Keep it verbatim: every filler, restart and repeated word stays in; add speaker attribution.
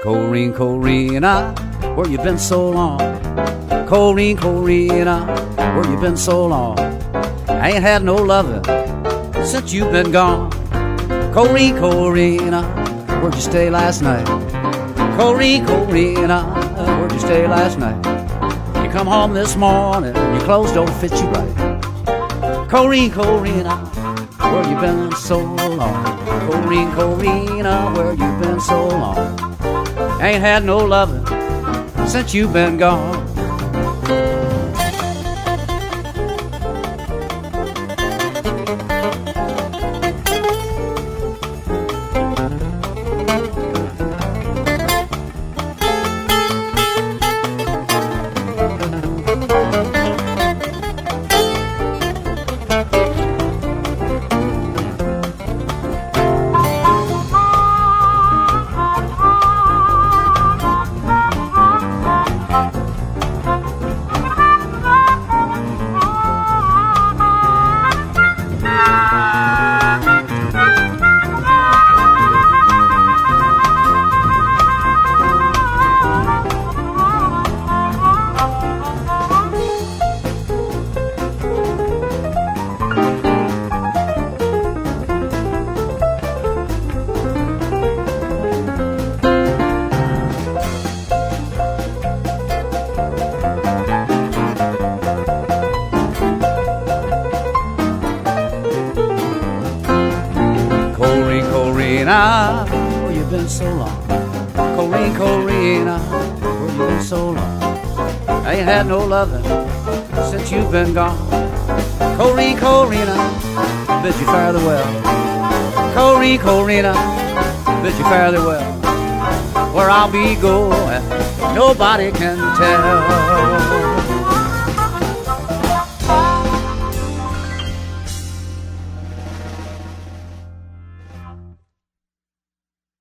Speaker 1: Corrine, Corina, where you been so long? Corrine, Corina, where you been so long? I ain't had no loving since you've been gone. Corrine, Corina, where'd you stay last night? Corrine, Corina, where'd you stay last night? You come home this morning, your clothes don't fit you right. Corrine, Corina, where you been so long? Corrine, Corina, where you been so long? Ain't had no loving since you've been gone. Corina, where you been so long? Corrine, Corina, where you been so long? I ain't had no loving since you've been gone. Corrine, Corina, bid you fare thee well. Corrine, Corina, bid you fare thee well. Where I'll be going, nobody can tell.